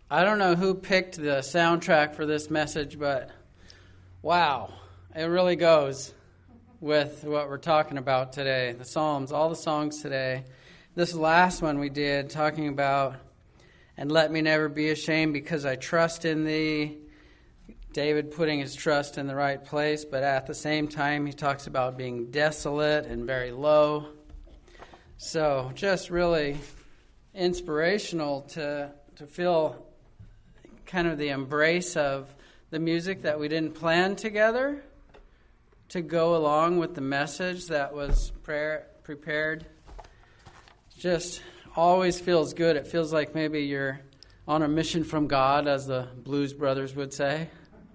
I don't know who picked the soundtrack for this message, but wow, it really goes with what we're talking about today. The Psalms, all the songs today. This last one we did, talking about, and let me never be ashamed because I trust in thee. David putting his trust in the right place, but at the same time he talks about being desolate and very low. So just really inspirational to feel kind of the embrace of the music that we didn't plan together to go along with the message that was prepared. Just always feels good. It feels like maybe you're on a mission from God, as the Blues Brothers would say.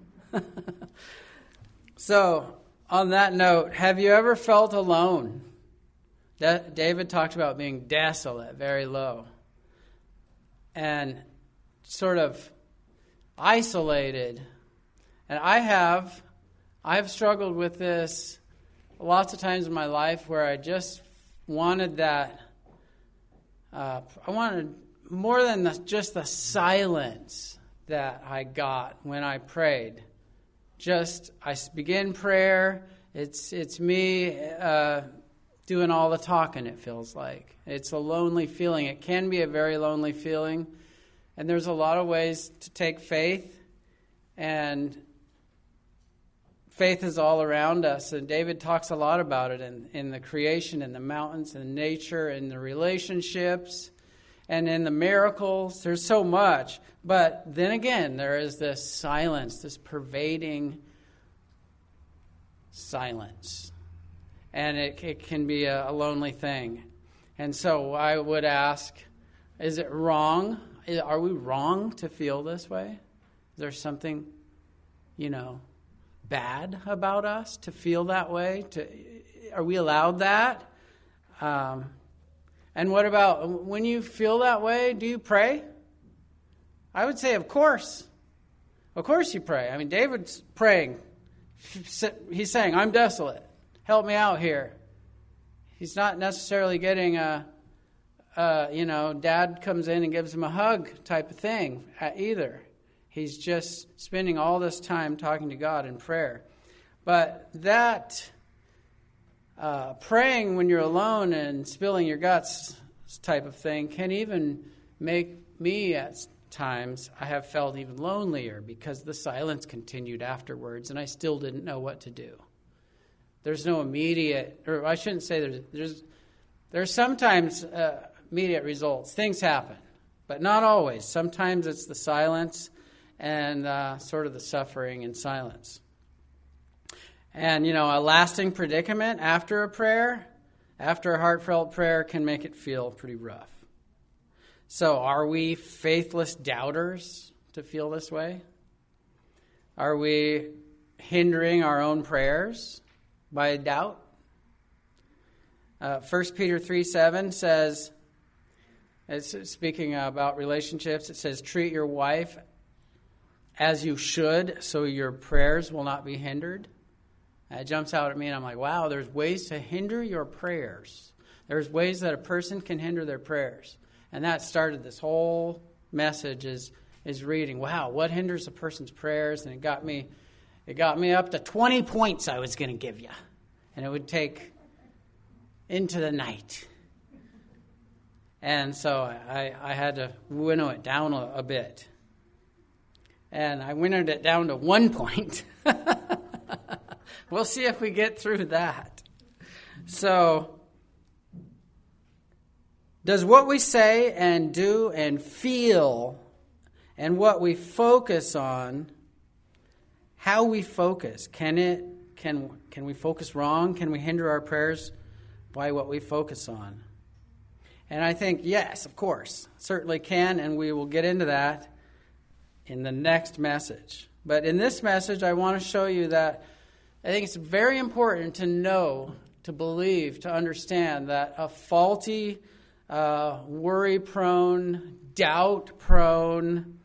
So, on that note, have you ever felt alone? David talked about being desolate, very low, and sort of isolated. And I have struggled with this lots of times in my life where I just wanted that. I wanted more than just the silence that I got when I prayed. I begin prayer. It's me doing all the talking, it feels like. It's a lonely feeling. It can be a very lonely feeling. And there's a lot of ways to take faith. And faith is all around us. And David talks a lot about it in the creation, in the mountains, in nature, in the relationships, and in the miracles. There's so much. But then again, there is this silence, this pervading silence. And it can be a lonely thing. And so I would ask, is it wrong? Are we wrong to feel this way? Is there something, bad about us to feel that way? Are we allowed that? And what about when you feel that way, do you pray? I would say, of course. Of course you pray. I mean, David's praying. He's saying, I'm desolate. Help me out here. He's not necessarily getting dad comes in and gives him a hug type of thing either. He's just spending all this time talking to God in prayer. But that praying when you're alone and spilling your guts type of thing can even make me at times, I have felt even lonelier because the silence continued afterwards and I still didn't know what to do. There's no immediate, or I shouldn't say there's sometimes immediate results. Things happen, but not always. Sometimes it's the silence and sort of the suffering in silence. And, a lasting predicament after a prayer, after a heartfelt prayer, can make it feel pretty rough. So are we faithless doubters to feel this way? Are we hindering our own prayers by doubt? 1 Peter 3:7 says, it's speaking about relationships, it says, treat your wife as you should so your prayers will not be hindered. It jumps out at me and I'm like, wow, there's ways to hinder your prayers. There's ways that a person can hinder their prayers. And that started this whole message is reading, wow, what hinders a person's prayers? And it got me up to 20 points I was going to give you. And it would take into the night. And so I had to winnow it down a bit. And I winnowed it down to 1 point. We'll see if we get through that. So, does what we say and do and feel and what we focus on, how we focus, can we focus wrong? Can we hinder our prayers by what we focus on? And I think, yes, of course, certainly can, and we will get into that in the next message. But in this message, I want to show you that I think it's very important to know, to believe, to understand that a faulty, worry-prone, doubt-prone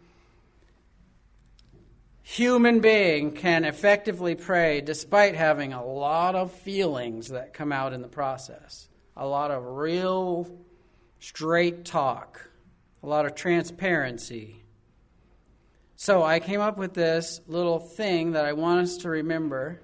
human being can effectively pray despite having a lot of feelings that come out in the process. A lot of real straight talk. A lot of transparency. So I came up with this little thing that I want us to remember.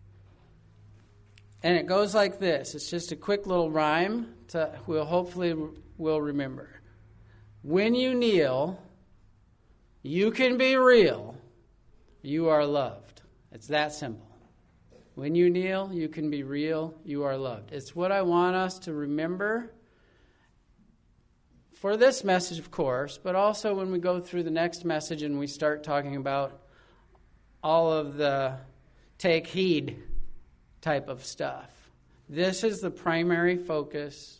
And it goes like this. It's just a quick little rhyme we'll remember. When you kneel, you can be real. You are loved. It's that simple. When you kneel, you can be real. You are loved. It's what I want us to remember for this message, of course, but also when we go through the next message and we start talking about all of the take heed type of stuff. This is the primary focus,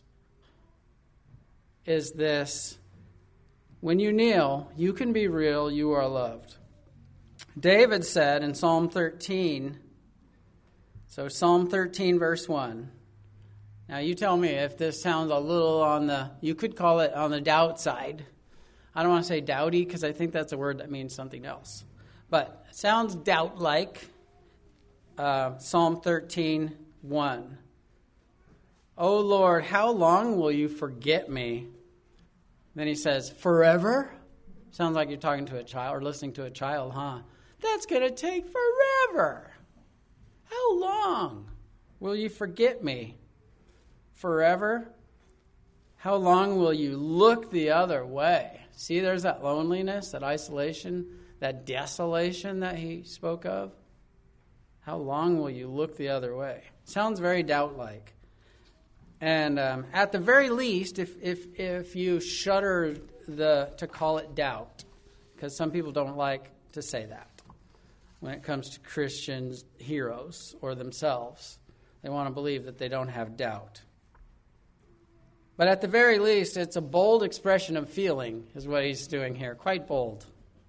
is this: when you kneel, you can be real, you are loved. David said in Psalm 13, so Psalm 13 verse 1. Now you tell me if this sounds a little you could call it on the doubt side. I don't want to say doubty because I think that's a word that means something else. But it sounds doubt-like. Psalm 13, 1. O Lord, how long will you forget me? Then he says, forever? Sounds like you're talking to a child or listening to a child, huh? That's going to take forever. How long will you forget me? Forever? How long will you look the other way? See, there's that loneliness, that isolation, that desolation that he spoke of. How long will you look the other way? Sounds very doubt-like. And at the very least, if you shudder to call it doubt, because some people don't like to say that when it comes to Christians, heroes, or themselves. They want to believe that they don't have doubt. But at the very least, it's a bold expression of feeling, is what he's doing here. Quite bold.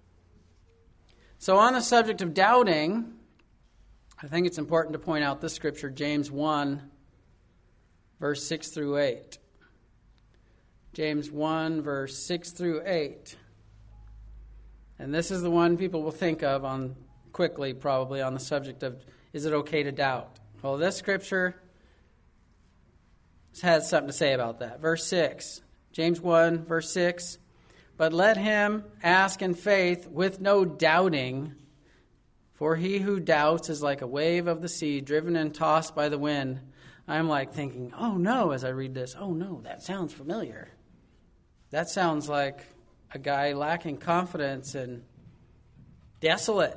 So on the subject of doubting, I think it's important to point out this scripture, James 1, verse 6 through 8. James 1, verse 6 through 8. And this is the one people will think of quickly, probably, on the subject of, is it okay to doubt? Well, this scripture has something to say about that. Verse 6, James 1, verse 6. But let him ask in faith with no doubting, for he who doubts is like a wave of the sea, driven and tossed by the wind. I'm like thinking, oh no, as I read this, oh no, that sounds familiar. That sounds like a guy lacking confidence and desolate.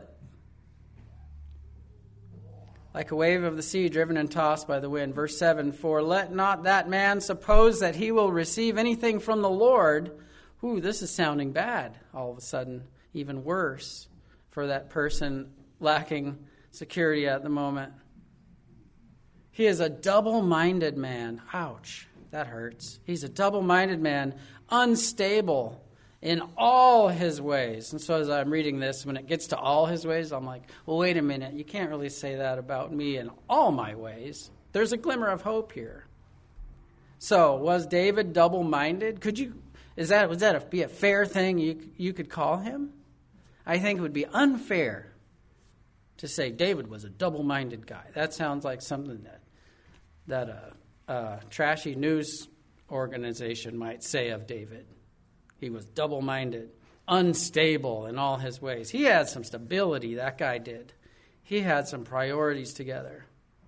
Like a wave of the sea, driven and tossed by the wind. Verse 7, for let not that man suppose that he will receive anything from the Lord. Ooh, this is sounding bad all of a sudden, even worse for that person lacking security at the moment. He is a double-minded man. Ouch, that hurts. He's a double-minded man, unstable in all his ways. And so as I'm reading this, when it gets to all his ways, I'm like, well, wait a minute. You can't really say that about me in all my ways. There's a glimmer of hope here. So was David double-minded? Would that be a fair thing you could call him? I think it would be unfair to say David was a double-minded guy. That sounds like something that a trashy news organization might say of David. He was double-minded, unstable in all his ways. He had some stability, that guy did. He had some priorities together.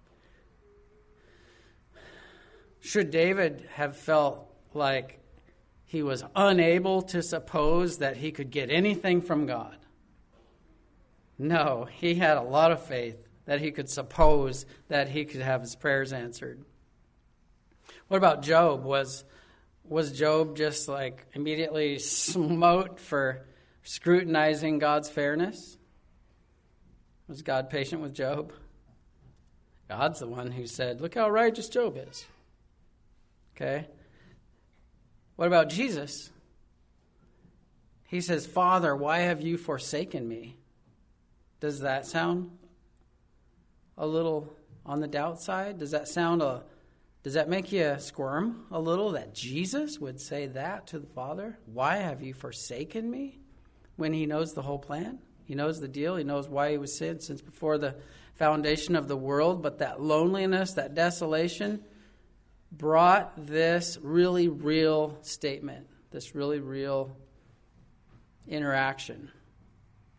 Should David have felt like he was unable to suppose that he could get anything from God? No, he had a lot of faith that he could suppose that he could have his prayers answered. What about Job? Was Job just like immediately smote for scrutinizing God's fairness? Was God patient with Job? God's the one who said, look how righteous Job is. Okay? What about Jesus? He says, Father, why have you forsaken me? Does that sound a little on the doubt side? Does that make you squirm a little that Jesus would say that to the Father? Why have you forsaken me? When he knows the whole plan. He knows the deal. He knows why he was sent since before the foundation of the world. But that loneliness, that desolation brought this really real statement, this really real interaction.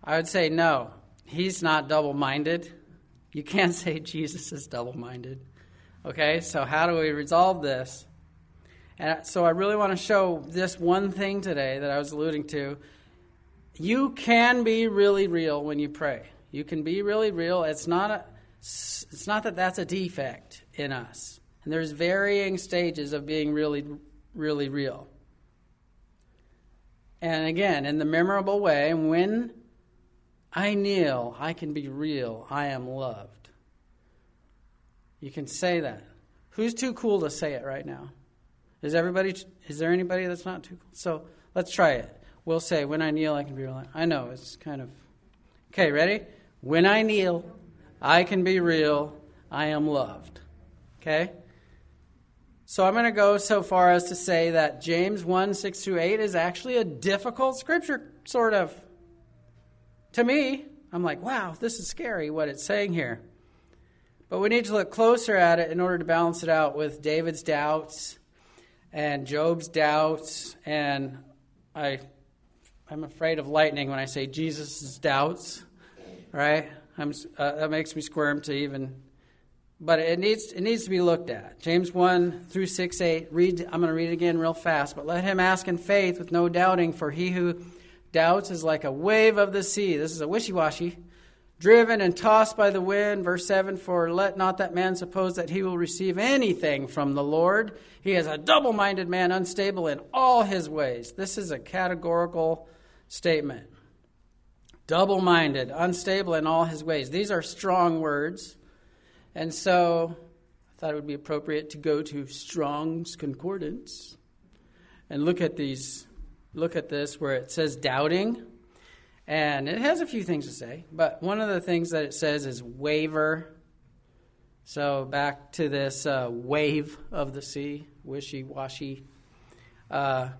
I would say no. He's not double-minded. You can't say Jesus is double-minded. Okay, so how do we resolve this? And so I really want to show this one thing today that I was alluding to. You can be really real when you pray. You can be really real. It's not that that's a defect in us. And there's varying stages of being really, really real. And again, in the memorable way, when I kneel, I can be real. I am loved. You can say that. Who's too cool to say it right now? Is there anybody that's not too cool? So let's try it. We'll say, when I kneel, I can be real. I know, it's kind of... Okay, ready? When I kneel, I can be real. I am loved. Okay? So I'm going to go so far as to say that James 1, 6 through 8 is actually a difficult scripture, sort of. To me, I'm like, wow, this is scary what it's saying here. But we need to look closer at it in order to balance it out with David's doubts and Job's doubts. And I'm afraid of lightning when I say Jesus' doubts, right? That makes me squirm to even... But it needs to be looked at. James 1 through 6, 8. I'm going to read it again real fast. But let him ask in faith with no doubting, for he who doubts is like a wave of the sea. This is a wishy-washy. Driven and tossed by the wind. Verse 7, for let not that man suppose that he will receive anything from the Lord. He is a double-minded man, unstable in all his ways. This is a categorical statement. Double-minded, unstable in all his ways. These are strong words. And so I thought it would be appropriate to go to Strong's Concordance and look at this where it says doubting. And it has a few things to say, but one of the things that it says is waver. So back to this wave of the sea, wishy-washy. It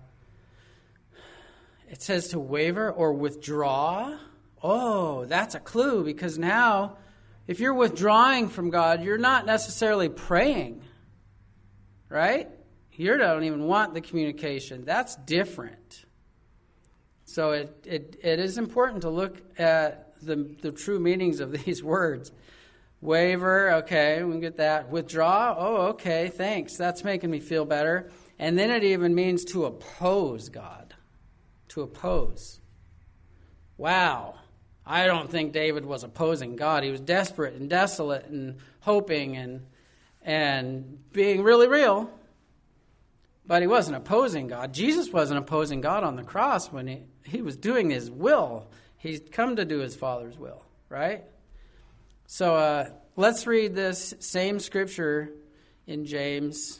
says to waver or withdraw. Oh, that's a clue, because now if you're withdrawing from God, you're not necessarily praying, right? You don't even want the communication. That's different. So it is important to look at the true meanings of these words. Waver, okay, we can get that. Withdraw, oh, okay, thanks. That's making me feel better. And then it even means to oppose God. To oppose. Wow. I don't think David was opposing God. He was desperate and desolate and hoping and being really real. But he wasn't opposing God. Jesus wasn't opposing God on the cross when he was doing his will. He's come to do his Father's will, right? So let's read this same scripture in James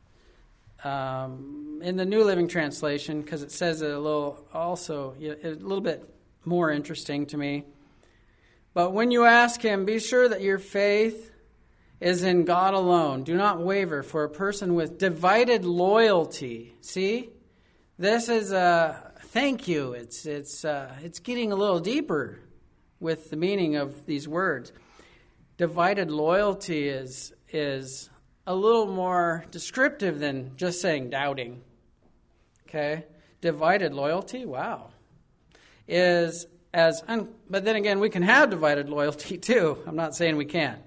in the New Living Translation, because it says it a little bit more interesting to me. But when you ask him, be sure that your faith is in God alone. Do not waver, for a person with divided loyalty. See? This is thank you. It's getting a little deeper with the meaning of these words. Divided loyalty is a little more descriptive than just saying doubting. Okay? Divided loyalty, wow. But then again, we can have divided loyalty too. I'm not saying we can't.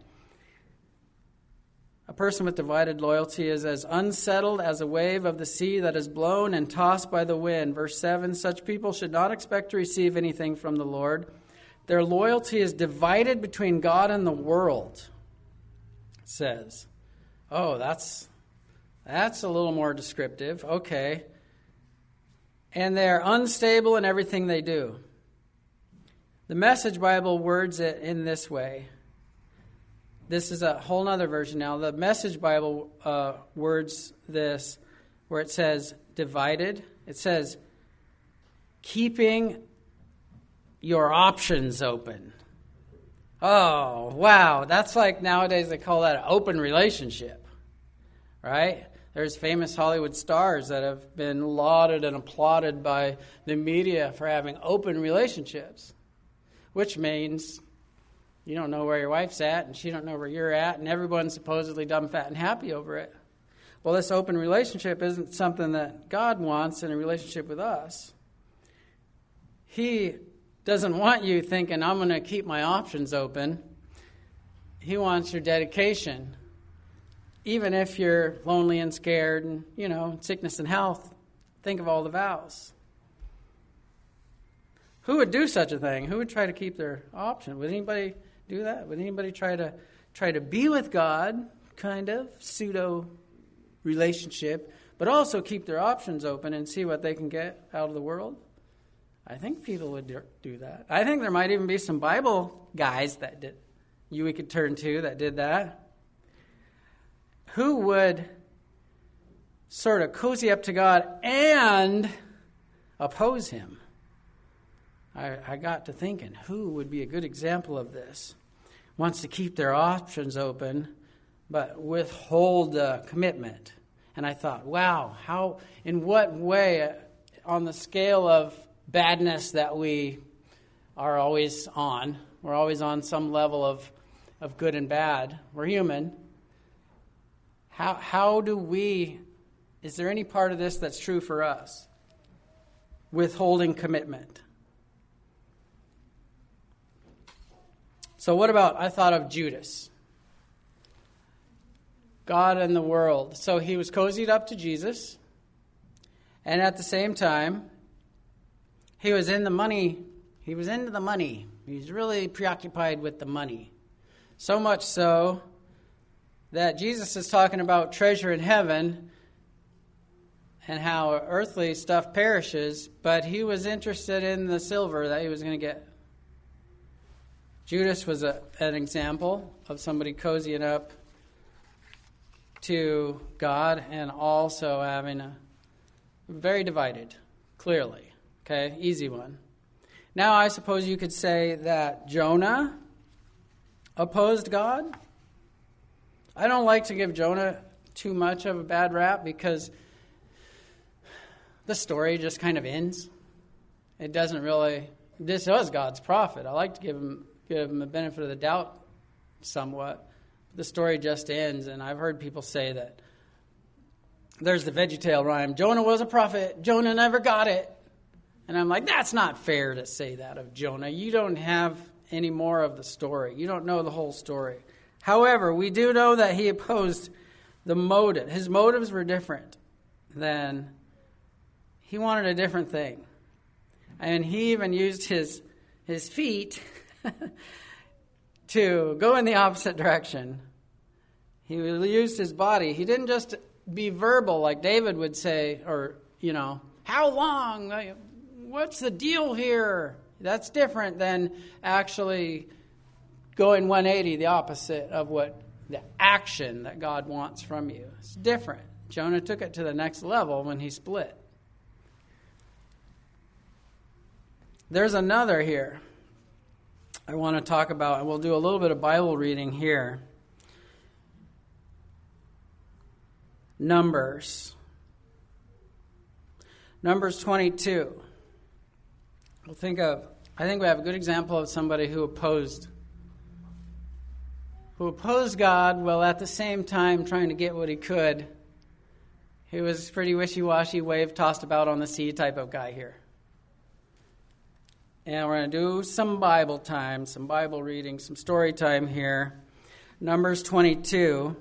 A person with divided loyalty is as unsettled as a wave of the sea that is blown and tossed by the wind. Verse 7, such people should not expect to receive anything from the Lord. Their loyalty is divided between God and the world, it says. Oh, that's a little more descriptive. Okay. And they're unstable in everything they do. The Message Bible words it in this way. This is a whole other version now. The Message Bible words this where it says divided. It says keeping your options open. Oh, wow. That's like nowadays they call that an open relationship, right? There's famous Hollywood stars that have been lauded and applauded by the media for having open relationships, which means you don't know where your wife's at, and she don't know where you're at, and everyone's supposedly dumb, fat, and happy over it. Well, this open relationship isn't something that God wants in a relationship with us. He doesn't want you thinking, I'm going to keep my options open. He wants your dedication. Even if you're lonely and scared and, sickness and health, think of all the vows. Who would do such a thing? Who would try to keep their option? Would anybody do that? Would anybody try to be with God, kind of, pseudo relationship, but also keep their options open and see what they can get out of the world? I think people would do that. I think there might even be some Bible guys we could turn to that did that. Who would sort of cozy up to God and oppose him? I got to thinking, who would be a good example of this? Wants to keep their options open, but withhold commitment. And I thought, wow, in what way, on the scale of badness that we are always on, we're always on some level of good and bad. We're human. How do we, is there any part of this that's true for us? Withholding commitment. So what about, I thought of Judas. God and the world. So he was cozied up to Jesus. And at the same time, he was in the money. He was into the money. He was really preoccupied with the money. So much so that Jesus is talking about treasure in heaven and how earthly stuff perishes, but he was interested in the silver that he was going to get. Judas was an example of somebody cozying up to God and also having a very divided, clearly. Okay, easy one. Now I suppose you could say that Jonah opposed God. I don't like to give Jonah too much of a bad rap because the story just kind of ends. It doesn't really, this was God's prophet. I like to give him the benefit of the doubt somewhat. The story just ends, and I've heard people say that there's the VeggieTale rhyme, Jonah was a prophet, Jonah never got it. And I'm like, that's not fair to say that of Jonah. You don't have any more of the story. You don't know the whole story. However, we do know that he opposed the motive. His motives were different than, he wanted a different thing. And he even used his feet to go in the opposite direction. He used his body. He didn't just be verbal like David would say, or, how long? What's the deal here? That's different than actually going 180, the opposite of what the action that God wants from you. It's different. Jonah took it to the next level when he split. There's another here I want to talk about, and we'll do a little bit of Bible reading here. Numbers 22. I think we have a good example of somebody who opposed God while at the same time trying to get what he could. He was pretty wishy-washy, wave tossed about on the sea type of guy here. And we're going to do some Bible time, some Bible reading, some story time here. Numbers 22,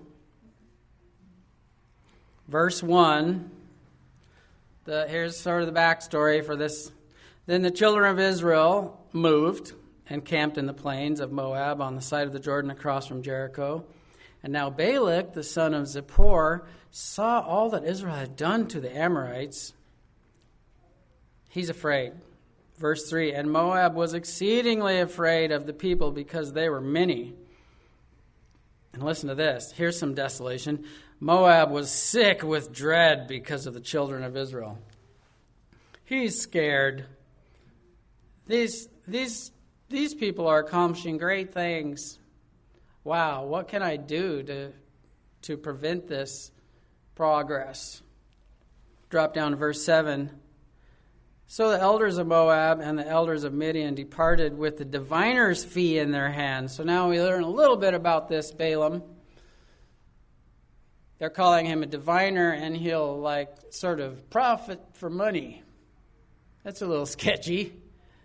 verse 1. Here's sort of the backstory for this. Then the children of Israel moved and camped in the plains of Moab on the side of the Jordan across from Jericho. And now Balak, the son of Zippor, saw all that Israel had done to the Amorites. He's afraid. Verse 3, and Moab was exceedingly afraid of the people because they were many. And listen to this. Here's some desolation. Moab was sick with dread because of the children of Israel. He's scared. These people are accomplishing great things. Wow, what can I do to prevent this progress? Drop down to verse 7. So the elders of Moab and the elders of Midian departed with the diviner's fee in their hands. So now we learn a little bit about this Balaam. They're calling him a diviner, and he'll sort of profit for money. That's a little sketchy.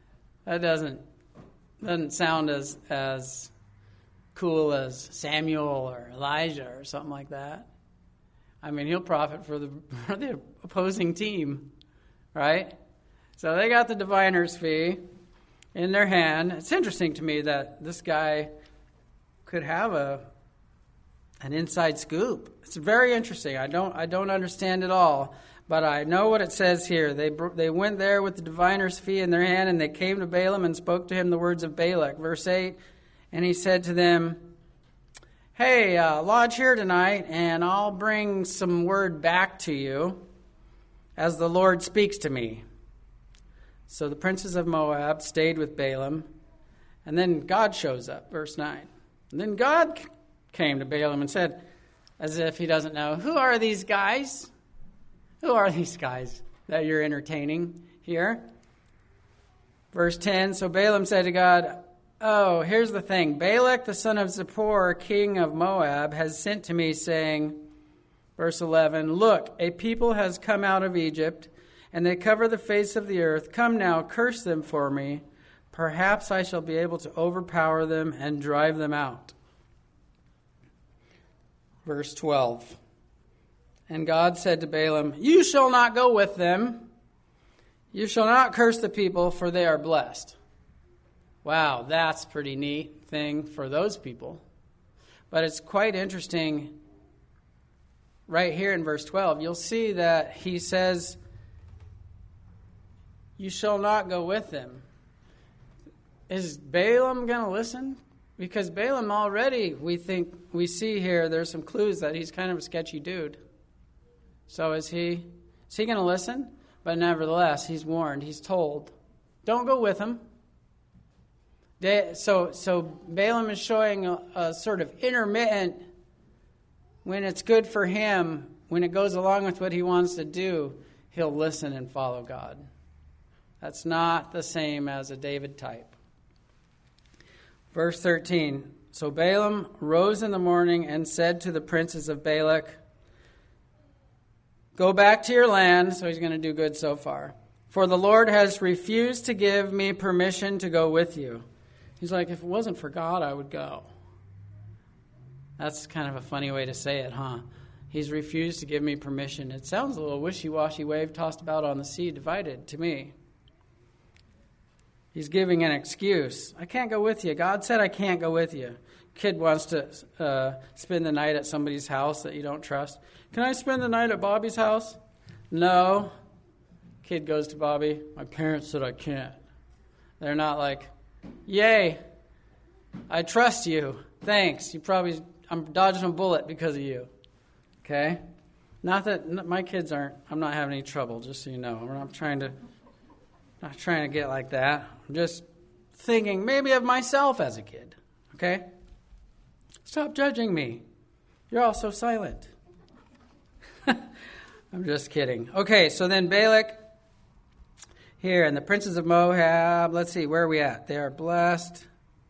That doesn't sound as cool as Samuel or Elijah or something like that. I mean, he'll profit for the opposing team, right? So they got the diviner's fee in their hand. It's interesting to me that this guy could have an inside scoop. It's very interesting. I don't understand it all, but I know what it says here. They went there with the diviner's fee in their hand, and they came to Balaam and spoke to him the words of Balak. Verse 8, and he said to them, "Hey, lodge here tonight, and I'll bring some word back to you as the Lord speaks to me." So the princes of Moab stayed with Balaam, and then God shows up, verse 9. And then God came to Balaam and said, as if he doesn't know, "Who are these guys? Who are these guys that you're entertaining here?" Verse 10, so Balaam said to God, "Oh, here's the thing. Balak, the son of Zippor, king of Moab, has sent to me saying," verse 11, "Look, a people has come out of Egypt, and they cover the face of the earth. Come now, curse them for me. Perhaps I shall be able to overpower them and drive them out." Verse 12, and God said to Balaam, "You shall not go with them. You shall not curse the people, for they are blessed." Wow, that's a pretty neat thing for those people. But it's quite interesting right here in verse 12. You'll see that he says, "You shall not go with them." Is Balaam going to listen? Because Balaam already, we see here, there's some clues that he's kind of a sketchy dude. So is he going to listen? But nevertheless, he's warned, he's told, don't go with him. So Balaam is showing a sort of intermittent, when it's good for him, when it goes along with what he wants to do, he'll listen and follow God. That's not the same as a David type. Verse 13, so Balaam rose in the morning and said to the princes of Balak, "Go back to your land," so he's going to do good so far, "for the Lord has refused to give me permission to go with you." He's like, if it wasn't for God, I would go. That's kind of a funny way to say it, huh? He's refused to give me permission. It sounds a little wishy-washy wave tossed about on the sea divided to me. He's giving an excuse. I can't go with you. God said I can't go with you. Kid wants to spend the night at somebody's house that you don't trust. Can I spend the night at Bobby's house? No. Kid goes to Bobby. My parents said I can't. They're not like, yay, I trust you. Thanks. I'm dodging a bullet because of you. Okay? Not that my kids aren't, I'm not having any trouble, just so you know. I'm not trying to get like that. I'm just thinking maybe of myself as a kid. Okay? Stop judging me. You're all so silent. I'm just kidding. Okay, so then Balak here and the princes of Moab, let's see, where are we at? They are blessed.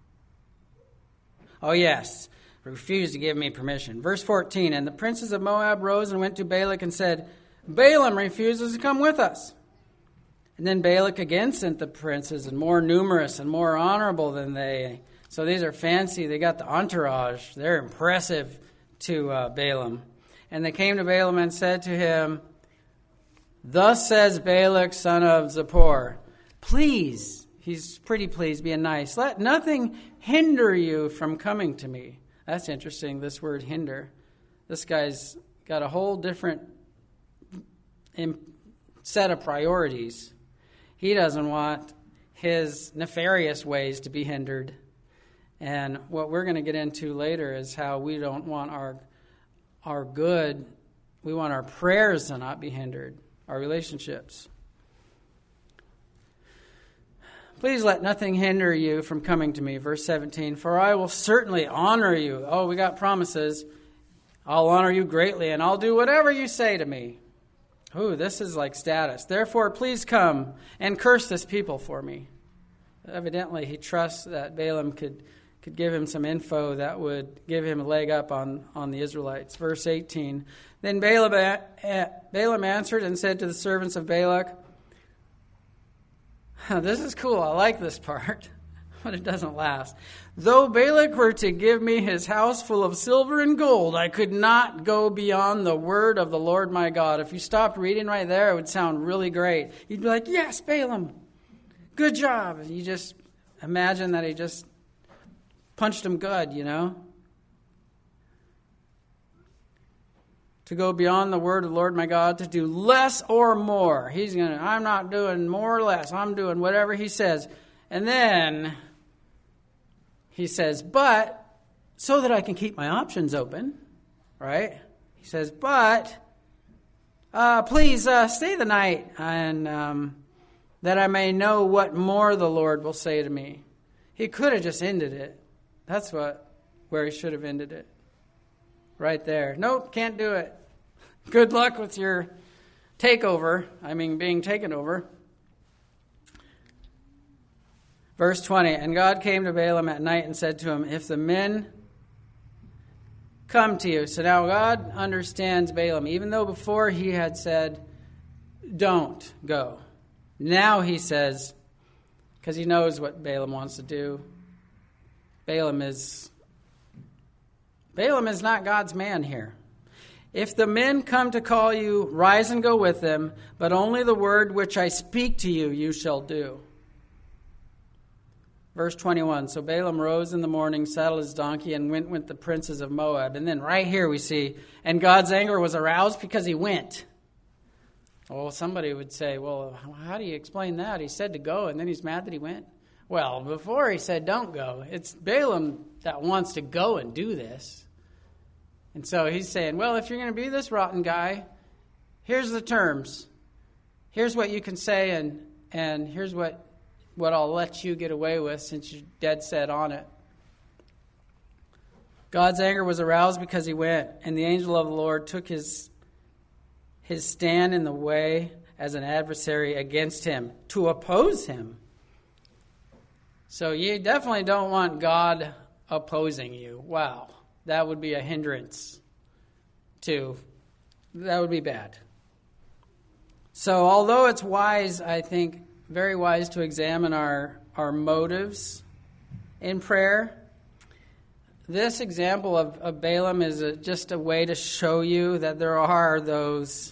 Oh, yes. Refused to give me permission. Verse 14, and the princes of Moab rose and went to Balak and said, "Balaam refuses to come with us." And then Balak again sent the princes, and more numerous and more honorable than they. So these are fancy. They got the entourage. They're impressive to Balaam. And they came to Balaam and said to him, "Thus says Balak, son of Zippor, please," he's pretty pleased, being nice, "let nothing hinder you from coming to me." That's interesting, this word hinder. This guy's got a whole different set of priorities. He doesn't want his nefarious ways to be hindered. And what we're going to get into later is how we don't want our good, we want our prayers to not be hindered, our relationships. "Please let nothing hinder you from coming to me." Verse 17, "For I will certainly honor you." Oh, we got promises. "I'll honor you greatly, and I'll do whatever you say to me." Ooh, this is like status. "Therefore, please come and curse this people for me." Evidently, he trusts that Balaam could give him some info that would give him a leg up on the Israelites. Verse 18, "Then Balaam answered and said to the servants of Balak, This is cool. I like this part, but it doesn't last. Though Balak were to give me his house full of silver and gold, I could not go beyond the word of the Lord my God. If you stopped reading right there, it would sound really great. You'd be like, yes, Balaam, good job. And you just imagine that he just punched him good, To go beyond the word of the Lord my God, to do less or more. I'm not doing more or less. I'm doing whatever he says. And then he says, but so that I can keep my options open, right? He says, but please stay the night, and that I may know what more the Lord will say to me. He could have just ended it. That's where he should have ended it. Right there. Nope, can't do it. Good luck with your being taken over. Verse 20, and God came to Balaam at night and said to him, if the men come to you. So now God understands Balaam, even though before he had said, don't go. Now he says, because he knows what Balaam wants to do, Balaam is not God's man here. If the men come to call you, rise and go with them, but only the word which I speak to you, you shall do. Verse 21, so Balaam rose in the morning, saddled his donkey, and went with the princes of Moab. And then right here we see, and God's anger was aroused because he went. Well, somebody would say, well, how do you explain that? He said to go, and then he's mad that he went. Well, before he said don't go. It's Balaam that wants to go and do this. And so he's saying, well, if you're going to be this rotten guy, here's the terms. Here's what you can say, and here's what I'll let you get away with since you're dead set on it. God's anger was aroused because he went, and the angel of the Lord took his stand in the way as an adversary against him to oppose him. So you definitely don't want God opposing you. Wow, that would be a hindrance that would be bad. So although it's wise, I think, very wise to examine our motives in prayer, this example of Balaam is just a way to show you that there are those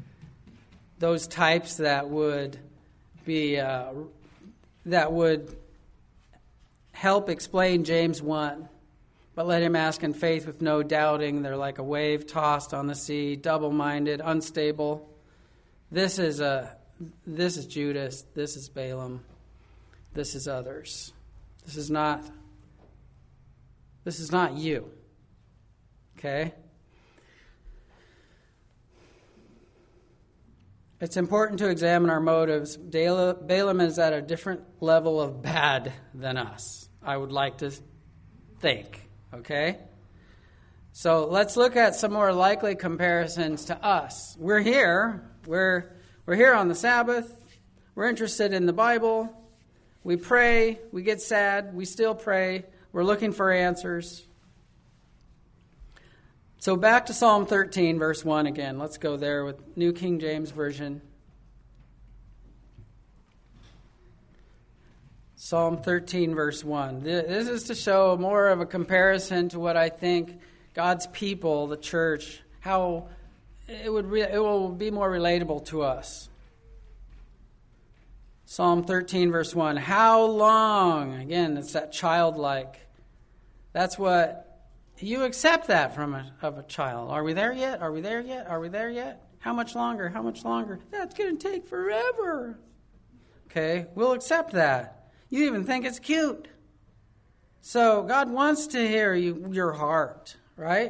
types that would be that would help explain James 1. But let him ask in faith with no doubting. They're like a wave tossed on the sea, double-minded, unstable. This is Judas. This is Balaam. This is others. This is not you. Okay? It's important to examine our motives. Balaam is at a different level of bad than us, I would like to think. Okay? So let's look at some more likely comparisons to us. We're here. We're here on the Sabbath. We're interested in the Bible. We pray. We get sad. We still pray. We're looking for answers. So back to Psalm 13, verse 1 again. Let's go there with New King James Version. Psalm 13, verse 1. This is to show more of a comparison to what I think God's people, the church, how it will be more relatable to us. Psalm 13, verse 1. How long? Again, it's that childlike. That's what you accept that of a child. Are we there yet? Are we there yet? Are we there yet? How much longer? How much longer? That's going to take forever. Okay, we'll accept that. You even think it's cute. So God wants to hear your heart, right?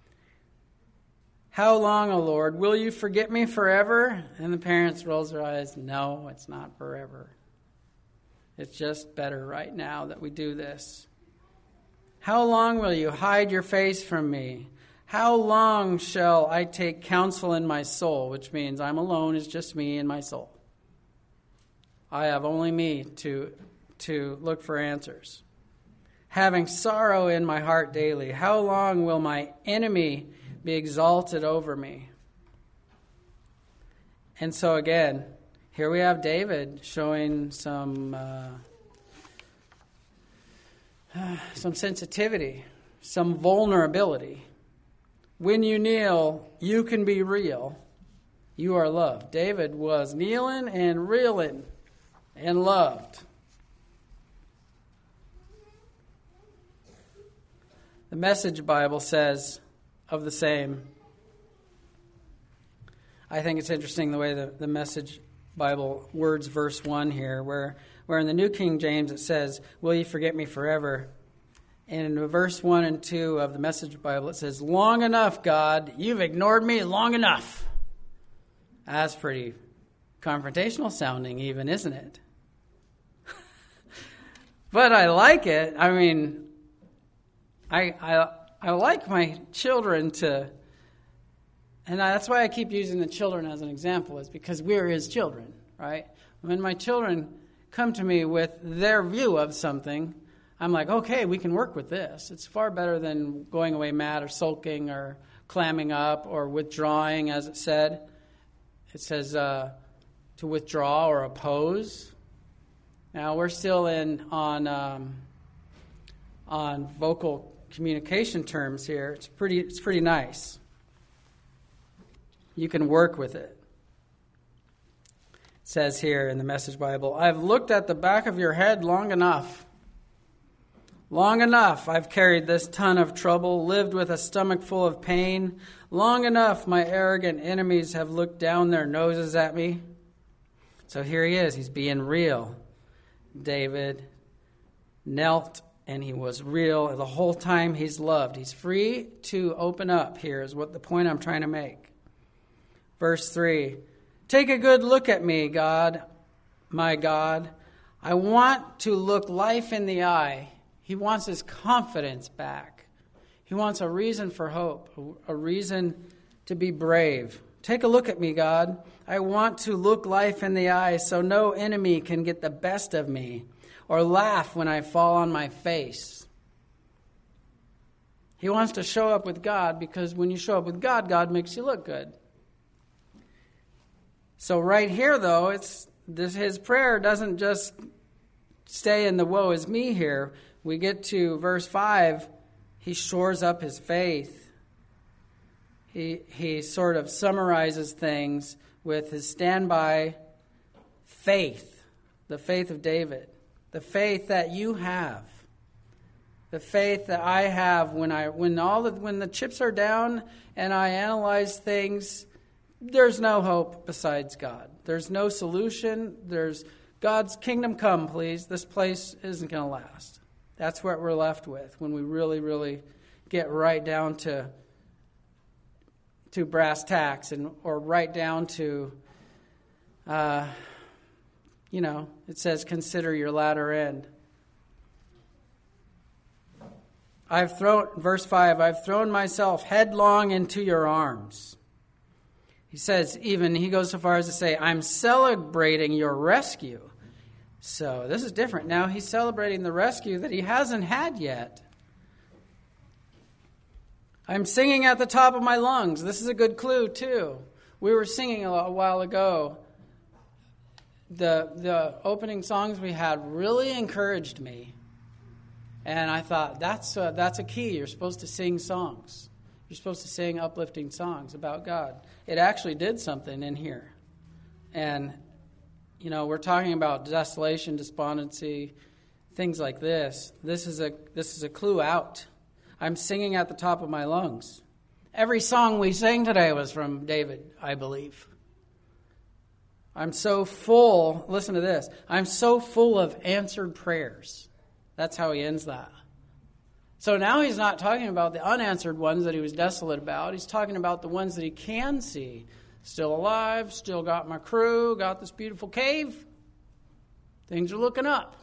How long, O Lord? Will you forget me forever? And the parents rolls their eyes. No, it's not forever. It's just better right now that we do this. How long will you hide your face from me? How long shall I take counsel in my soul? Which means I'm alone, it's just me and my soul. I have only me to look for answers. Having sorrow in my heart daily, how long will my enemy be exalted over me? And so again, here we have David showing some sensitivity, some vulnerability. When you kneel, you can be real. You are loved. David was kneeling and reeling and loved. The Message Bible says of the same. I think it's interesting the way the Message Bible words verse 1 here, where in the New King James it says, "Will you forget me forever?" And in verse 1 and 2 of the Message Bible it says, "Long enough, God, you've ignored me long enough." That's pretty confrontational sounding even, isn't it? But I like it. I mean, I like my children to, and that's why I keep using the children as an example, is because we're his children, right? When my children come to me with their view of something, I'm like, okay, we can work with this. It's far better than going away mad or sulking or clamming up or withdrawing, as it said. It says to withdraw or oppose. Now we're still on vocal communication terms here. It's pretty nice. You can work with it. It says here in the Message Bible, "I've looked at the back of your head long enough. Long enough I've carried this ton of trouble, lived with a stomach full of pain. Long enough my arrogant enemies have looked down their noses at me." So here he is. He's being real. David knelt and he was real. The whole time he's loved. He's free to open up here is what the point I'm trying to make. Verse 3, "Take a good look at me, God, my God. I want to look life in the eye." He wants his confidence back. He wants a reason for hope, a reason to be brave. "Take a look at me, God. I want to look life in the eye so no enemy can get the best of me or laugh when I fall on my face." He wants to show up with God because when you show up with God, God makes you look good. So right here, though, his prayer doesn't just stay in the woe is me here. We get to verse 5, he shores up his faith. He sort of summarizes things with his standby faith, the faith of David, the faith that you have, the faith that I have when the chips are down and I analyze things. There's no hope besides God. There's no solution. There's God's kingdom come, please. This place isn't going to last. That's what we're left with when we really, really get right down to brass tacks or right down to, it says, consider your latter end. Verse 5, "I've thrown myself headlong into your arms." He says, he goes so far as to say, "I'm celebrating your rescue." So this is different. Now he's celebrating the rescue that he hasn't had yet. "I'm singing at the top of my lungs." This is a good clue, too. We were singing a while ago. The opening songs we had really encouraged me. And I thought, that's a key. You're supposed to sing songs. You're supposed to sing uplifting songs about God. It actually did something in here. And, we're talking about desolation, despondency, things like this. This is a clue out. I'm singing at the top of my lungs. Every song we sang today was from David, I believe. I'm so full, listen to this, I'm so full of answered prayers. That's how he ends that. So now he's not talking about the unanswered ones that he was desolate about. He's talking about the ones that he can see. Still alive, still got my crew, got this beautiful cave. Things are looking up.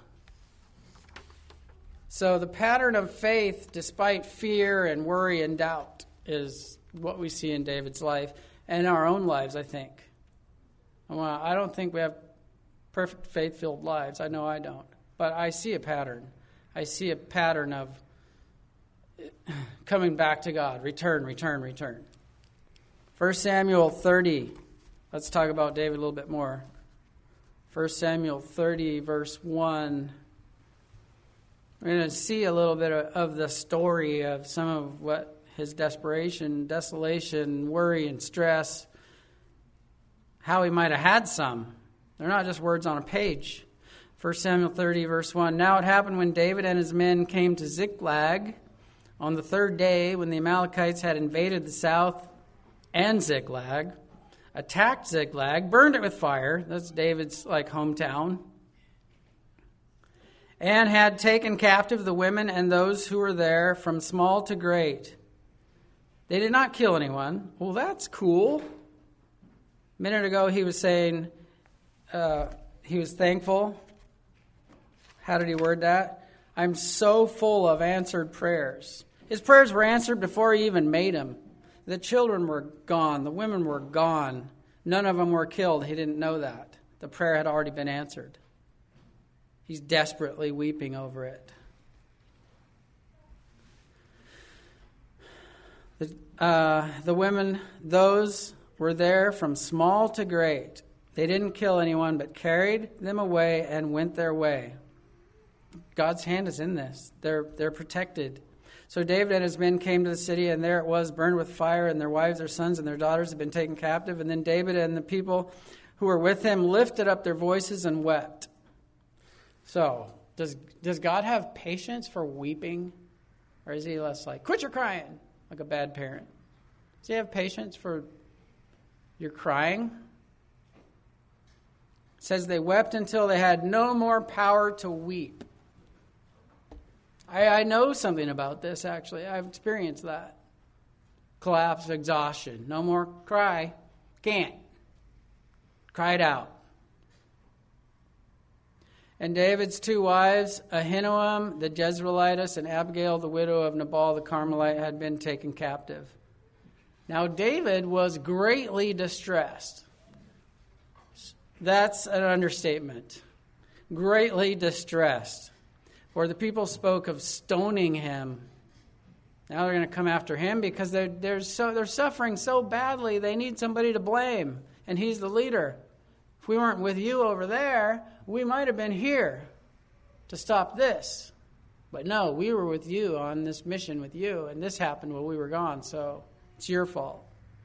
So the pattern of faith, despite fear and worry and doubt, is what we see in David's life and our own lives, I think. I don't think we have perfect faith-filled lives. I know I don't. But I see a pattern. I see a pattern of coming back to God. Return, return, return. 1 Samuel 30. Let's talk about David a little bit more. 1 Samuel 30, verse 1. We're going to see a little bit of the story of some of what his desperation, desolation, worry, and stress, how he might have had some. They're not just words on a page. 1 Samuel 30, verse 1. Now it happened when David and his men came to Ziklag on the third day, when the Amalekites had invaded the south and Ziklag, attacked Ziklag, burned it with fire. That's David's hometown. And had taken captive the women and those who were there from small to great. They did not kill anyone. Well, that's cool. A minute ago he was saying he was thankful. How did he word that? I'm so full of answered prayers. His prayers were answered before he even made them. The children were gone. The women were gone. None of them were killed. He didn't know that. The prayer had already been answered. He's desperately weeping over it. The women, those were there from small to great. They didn't kill anyone, but carried them away and went their way. God's hand is in this. They're protected. So David and his men came to the city, and there it was, burned with fire, and their wives, their sons, and their daughters had been taken captive. And then David and the people who were with him lifted up their voices and wept. So, does God have patience for weeping? Or is he less like, quit your crying, like a bad parent? Does he have patience for your crying? It says they wept until they had no more power to weep. I know something about this, actually. I've experienced that. Collapse, exhaustion. No more cry. Can't. Cry it out. And David's two wives, Ahinoam the Jezreelitess and Abigail the widow of Nabal the Carmelite, had been taken captive. Now David was greatly distressed. That's an understatement. Greatly distressed. For the people spoke of stoning him. Now they're going to come after him because they're suffering so badly they need somebody to blame. And he's the leader. If we weren't with you over there, we might have been here to stop this. But no, we were with you on this mission with you, and this happened while we were gone, so it's your fault.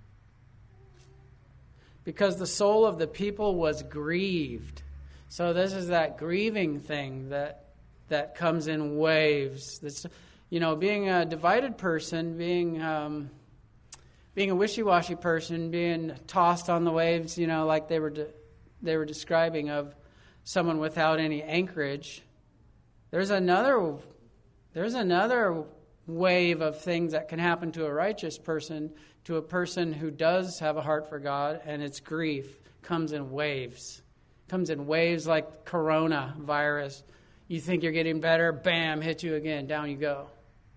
Because the soul of the people was grieved. So this is that grieving thing that comes in waves. That's, being a divided person, being a wishy-washy person, being tossed on the waves, like they were describing of someone without any anchorage. There's another wave of things that can happen to a righteous person, to a person who does have a heart for God, and its grief comes in waves. Comes in waves like coronavirus. You think you're getting better, bam, hit you again, down you go.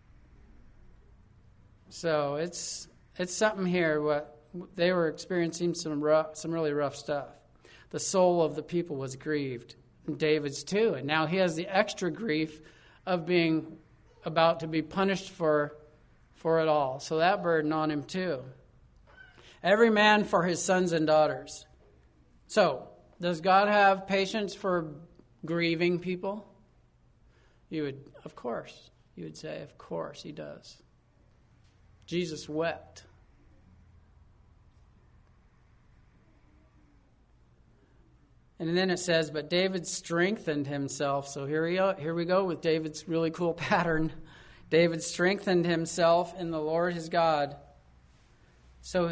So it's something here. What they were experiencing some really rough stuff. The soul of the people was grieved. David's too. And now he has the extra grief of being about to be punished for it all. So that burden on him too. Every man for his sons and daughters. So, does God have patience for grieving people? You would say, of course he does. Jesus wept. And then it says, but David strengthened himself. So here we go with David's really cool pattern. David strengthened himself in the Lord his God. So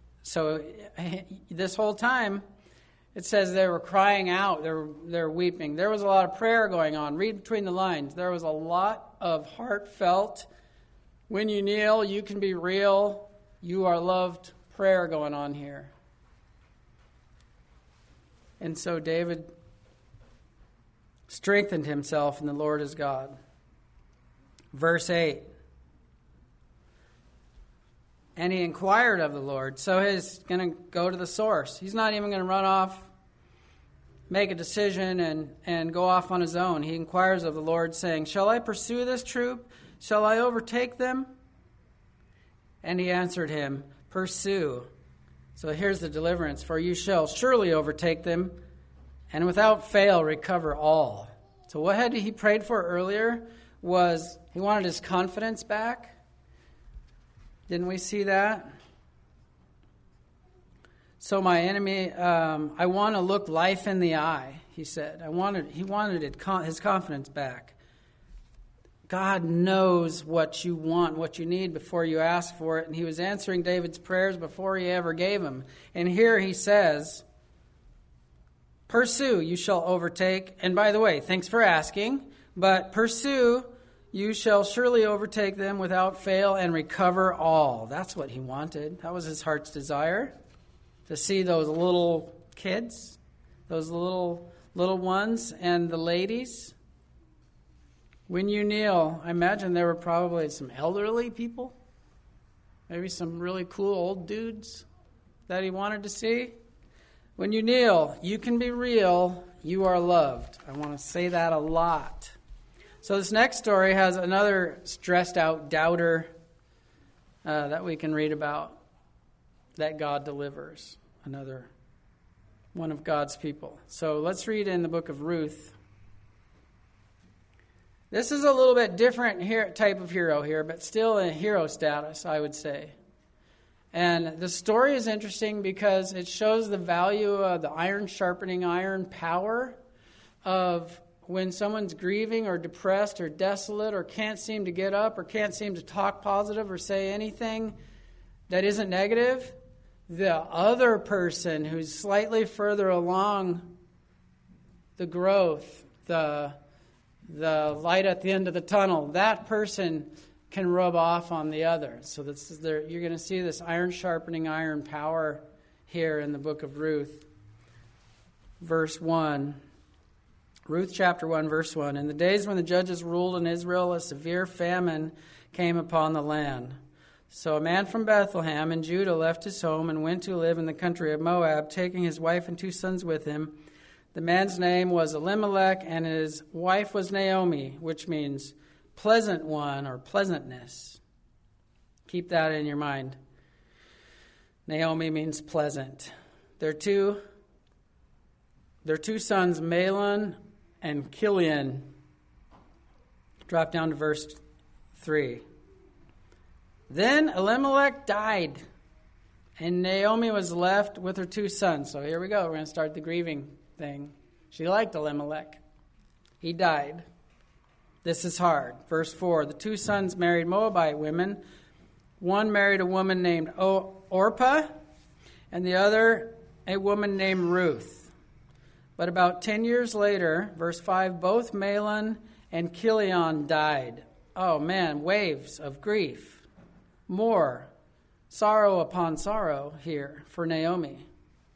this whole time, it says they were crying out, they're weeping. There was a lot of prayer going on. Read between the lines. There was a lot of heartfelt, when you kneel, you can be real, you are loved prayer going on here. And so David strengthened himself in the Lord his God. Verse 8. And he inquired of the Lord. So he's going to go to the source. He's not even going to run off, make a decision, and go off on his own. He inquires of the Lord, saying, shall I pursue this troop? Shall I overtake them? And he answered him, pursue. So here's the deliverance. For you shall surely overtake them. and without fail recover all. So what had he prayed for earlier was he wanted his confidence back. Didn't we see that? So my enemy, I want to look life in the eye, he said. He wanted his confidence back. God knows what you want, what you need before you ask for it. And he was answering David's prayers before he ever gave them. And here he says, pursue, you shall overtake. And by the way, thanks for asking. But pursue, you shall surely overtake them without fail and recover all. That's what he wanted. That was his heart's desire. To see those little kids, those little ones, and the ladies. When you kneel, I imagine there were probably some elderly people, maybe some really cool old dudes that he wanted to see. When you kneel, you can be real, you are loved. I want to say that a lot. So this next story has another stressed out doubter that we can read about that God delivers. Another one of God's people. So let's read in the book of Ruth. This is a little bit different type of hero here, but still in hero status, I would say. And the story is interesting because it shows the value of the iron sharpening iron power of when someone's grieving or depressed or desolate or can't seem to get up or can't seem to talk positive or say anything that isn't negative. The other person who's slightly further along the growth, the light at the end of the tunnel, that person can rub off on the other. So you're going to see this iron sharpening iron power here in the book of Ruth. Verse 1. Ruth chapter 1, verse 1. In the days when the judges ruled in Israel, a severe famine came upon the land. So a man from Bethlehem in Judah left his home and went to live in the country of Moab, taking his wife and 2 sons with him. The man's name was Elimelech, and his wife was Naomi, which means pleasant one or pleasantness. Keep that in your mind. Naomi means pleasant. Their two sons, Mahlon and Chilion. Drop down to verse 3. Then Elimelech died, and Naomi was left with her 2 sons. So here we go. We're going to start the grieving thing. She liked Elimelech. He died. This is hard. Verse 4. The 2 sons married Moabite women. One married a woman named Orpah, and the other a woman named Ruth. But about 10 years later, verse 5, both Mahlon and Chilion died. Oh man, waves of grief. More sorrow upon sorrow here for Naomi.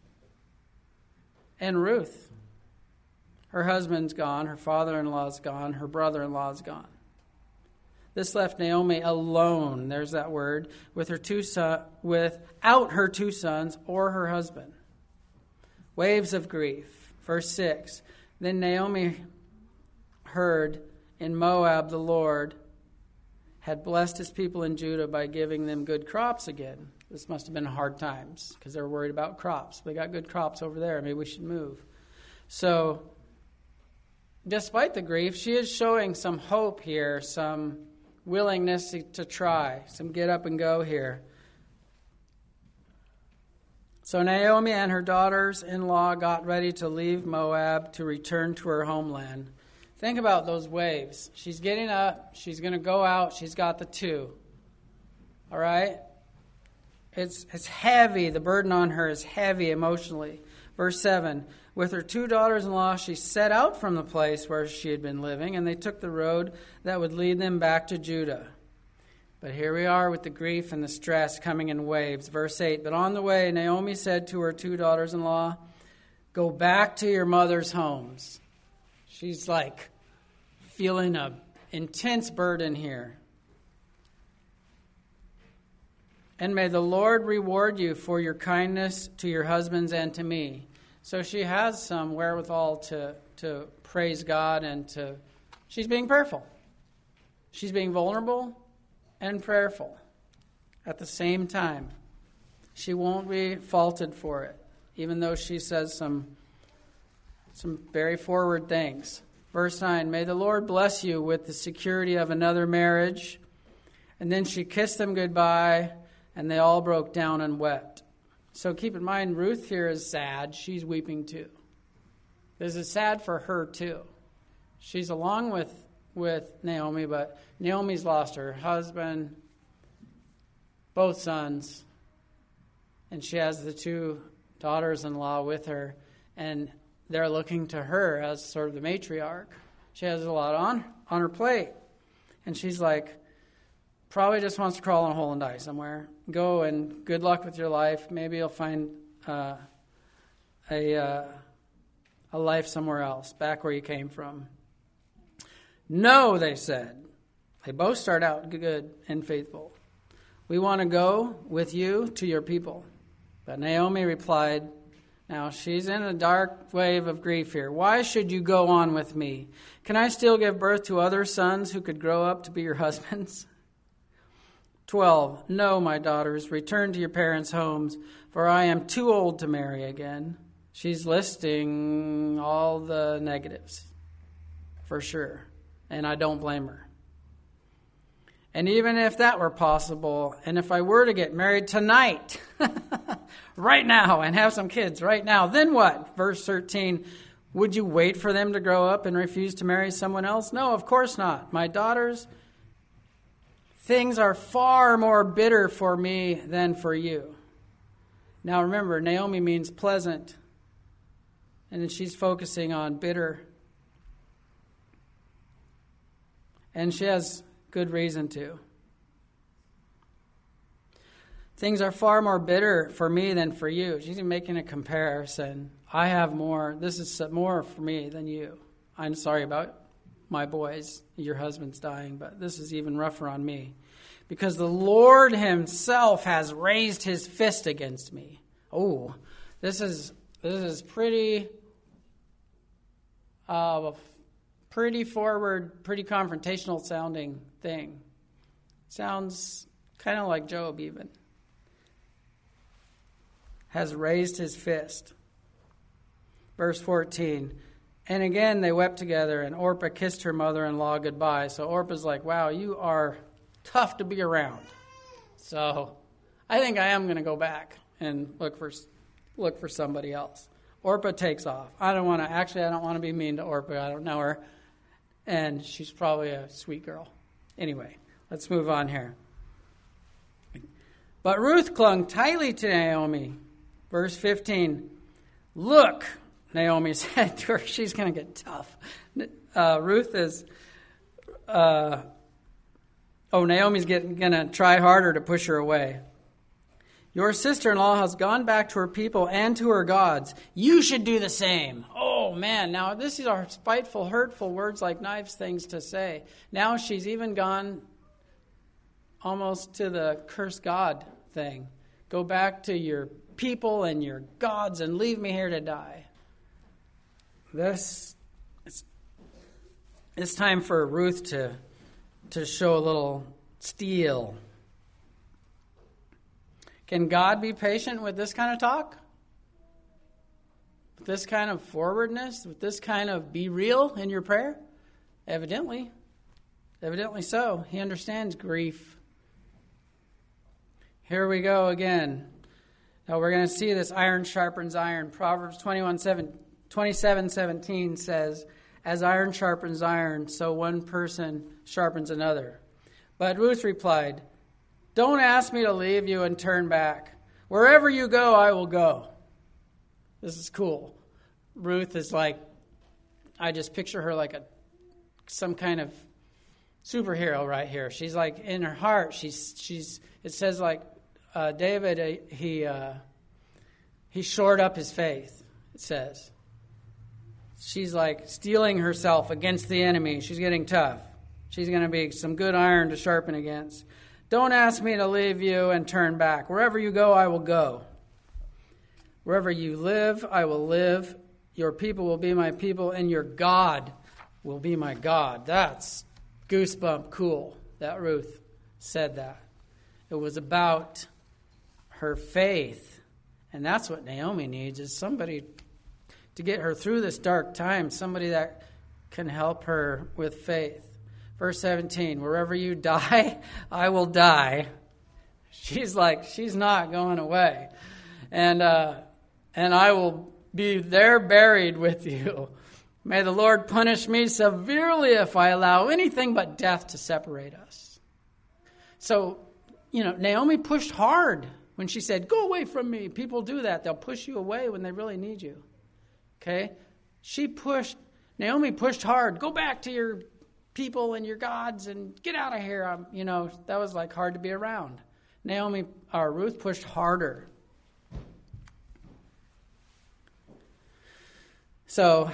And Ruth. Her husband's gone, her father-in-law's gone, her brother-in-law's gone. This left Naomi alone, there's that word, without her 2 sons or her husband. Waves of grief. Verse 6. Then Naomi heard in Moab the Lord had blessed his people in Judah by giving them good crops again. This must have been hard times because they were worried about crops. They got good crops over there. Maybe we should move. So, despite the grief, she is showing some hope here, some willingness to try, some get up and go here. So Naomi and her daughters-in-law got ready to leave Moab to return to her homeland. Think about those waves. She's getting up. She's going to go out. She's got the 2. All right? It's heavy. The burden on her is heavy emotionally. Verse 7. With her 2 daughters-in-law, she set out from the place where she had been living, and they took the road that would lead them back to Judah. But here we are with the grief and the stress coming in waves. Verse 8. But on the way, Naomi said to her 2 daughters-in-law, go back to your mother's homes. She's like feeling an intense burden here. And may the Lord reward you for your kindness to your husbands and to me. So she has some wherewithal to praise God and she's being prayerful. She's being vulnerable and prayerful at the same time. She won't be faulted for it, even though she says some Some very forward things. Verse 9, may the Lord bless you with the security of another marriage. And then she kissed them goodbye, and they all broke down and wept. So keep in mind, Ruth here is sad. She's weeping too. This is sad for her too. She's along with Naomi, but Naomi's lost her husband, both sons, and she has the 2 daughters-in-law with her, and they're looking to her as sort of the matriarch. She has a lot on her plate, and she's like, probably just wants to crawl in a hole and die somewhere. Go and good luck with your life. Maybe you'll find a life somewhere else, back where you came from. No, they said. They both start out good and faithful. We want to go with you to your people. But Naomi replied, now she's in a dark wave of grief here. Why should you go on with me? Can I still give birth to other sons who could grow up to be your husbands? 12. No, my daughters, return to your parents' homes, for I am too old to marry again. She's listing all the negatives, for sure, and I don't blame her. And even if that were possible, and if I were to get married tonight, right now, and have some kids right now, then what? Verse 13, would you wait for them to grow up and refuse to marry someone else? No, of course not. My daughters, things are far more bitter for me than for you. Now remember, Naomi means pleasant, and she's focusing on bitter. And she has good reason to. Things are far more bitter for me than for you. She's making a comparison. I have more. This is more for me than you. I'm sorry about my boys. Your husband's dying, but this is even rougher on me. Because the Lord himself has raised his fist against me. Oh, this is pretty forward, pretty confrontational sounding thing. Sounds kind of like Job even. Has raised his fist. Verse 14. And again they wept together, and Orpah kissed her mother-in-law goodbye. So Orpah's like, wow, you are tough to be around. So I think I am going to go back and look for somebody else. Orpah takes off. I don't want to be mean to Orpah. I don't know her. And she's probably a sweet girl. Anyway, let's move on here. But Ruth clung tightly to Naomi. Verse 15. Look, Naomi said to her, she's going to get tough. Ruth is, Naomi's going to try harder to push her away. Your sister-in-law has gone back to her people and to her gods. You should do the same. Oh, man. Now, these are spiteful, hurtful words like knives things to say. Now she's even gone almost to the curse God thing. Go back to your people and your gods and leave me here to die. It's time for Ruth to show a little steel. Can God be patient with this kind of talk? With this kind of forwardness? With this kind of be real in your prayer? Evidently. Evidently so. He understands grief. Here we go again. Now we're going to see this iron sharpens iron. Proverbs 27:17 says, as iron sharpens iron, so one person sharpens another. But Ruth replied, don't ask me to leave you and turn back. Wherever you go, I will go. This is cool. Ruth is like, I just picture her like some kind of superhero right here. She's like in her heart. She's. It says like David. He shored up his faith. It says. She's like steeling herself against the enemy. She's getting tough. She's going to be some good iron to sharpen against. Don't ask me to leave you and turn back. Wherever you go, I will go. Wherever you live, I will live. Your people will be my people, and your God will be my God. That's goosebump cool that Ruth said that. It was about her faith. And that's what Naomi needs, is somebody to get her through this dark time, somebody that can help her with faith. Verse 17, wherever you die, I will die. She's not going away. And I will be there buried with you. May the Lord punish me severely if I allow anything but death to separate us. So, Naomi pushed hard when she said, go away from me. People do that. They'll push you away when they really need you. Okay? Naomi pushed hard. Go back to your people and your gods and get out of here. That was hard to be around. Ruth pushed harder. So,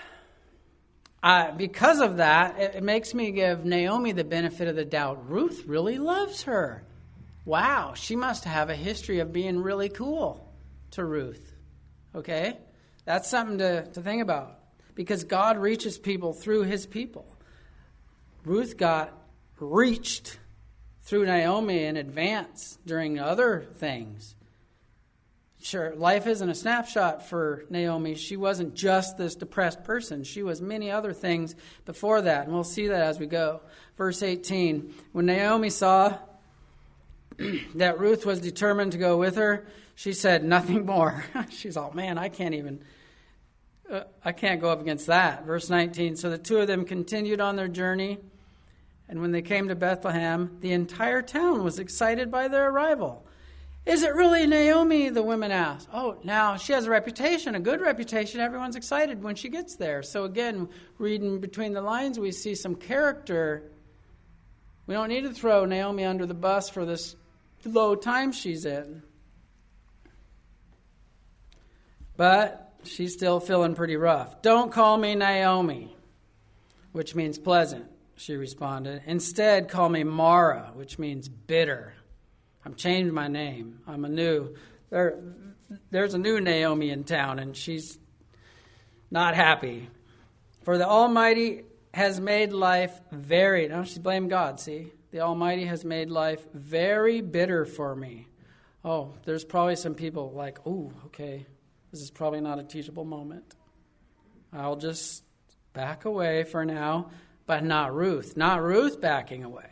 because of that, it makes me give Naomi the benefit of the doubt. Ruth really loves her. Wow, she must have a history of being really cool to Ruth. Okay? That's something to think about. Because God reaches people through his people. Ruth got reached through Naomi in advance during other things. Sure, life isn't a snapshot for Naomi. She wasn't just this depressed person. She was many other things before that, and we'll see that as we go. Verse 18, when Naomi saw that Ruth was determined to go with her, she said nothing more. She's all, man, I can't go up against that. Verse 19, so the two of them continued on their journey, and when they came to Bethlehem, the entire town was excited by their arrival. Is it really Naomi? The women asked. Oh, now she has a reputation, a good reputation. Everyone's excited when she gets there. So again, reading between the lines, we see some character. We don't need to throw Naomi under the bus for this low time she's in. But she's still feeling pretty rough. Don't call me Naomi, which means pleasant, she responded. Instead, call me Mara, which means bitter. I've changed my name. There's a new Naomi in town, and she's not happy. For the Almighty has made life very... Now she's blamed God, see? The Almighty has made life very bitter for me. Oh, there's probably some people like, oh, okay, this is probably not a teachable moment. I'll just back away for now, but not Ruth. Not Ruth backing away.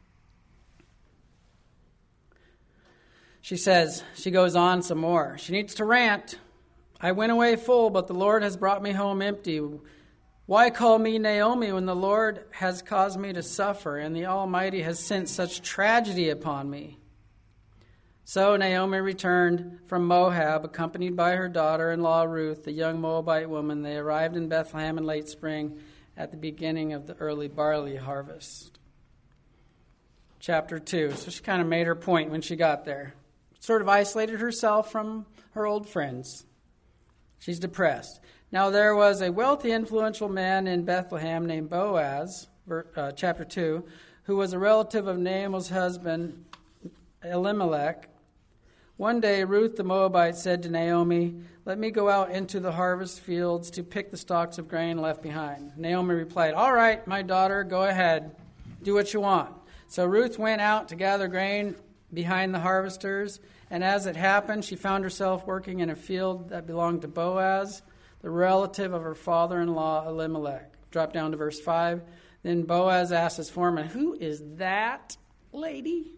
She goes on some more. She needs to rant. I went away full, but the Lord has brought me home empty. Why call me Naomi when the Lord has caused me to suffer and the Almighty has sent such tragedy upon me? So Naomi returned from Moab, accompanied by her daughter-in-law Ruth, the young Moabite woman. They arrived in Bethlehem in late spring at the beginning of the early barley harvest. Chapter 2. So she kind of made her point when she got there. Sort of isolated herself from her old friends. She's depressed. Now there was a wealthy, influential man in Bethlehem named Boaz, chapter 2, who was a relative of Naomi's husband, Elimelech. One day Ruth the Moabite said to Naomi, let me go out into the harvest fields to pick the stalks of grain left behind. Naomi replied, all right, my daughter, go ahead. Do what you want. So Ruth went out to gather grain behind the harvesters, and as it happened, she found herself working in a field that belonged to Boaz, the relative of her father-in-law Elimelech. Drop down to verse 5. Then Boaz asked his foreman, who is that lady?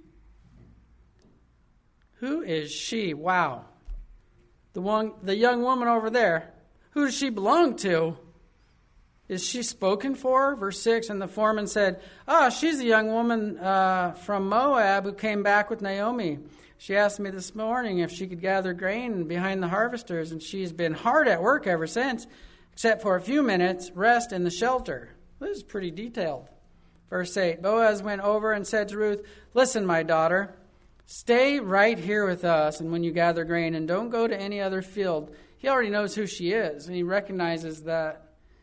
Who is she? Wow. The young woman over there. Who does she belong to? Is she spoken for? Verse 6, and the foreman said, she's a young woman from Moab who came back with Naomi. She asked me this morning if she could gather grain behind the harvesters, and she's been hard at work ever since, except for a few minutes rest in the shelter. This is pretty detailed. Verse 8, Boaz went over and said to Ruth, listen, my daughter, stay right here with us, and when you gather grain, and don't go to any other field. He already knows who she is, and he recognizes that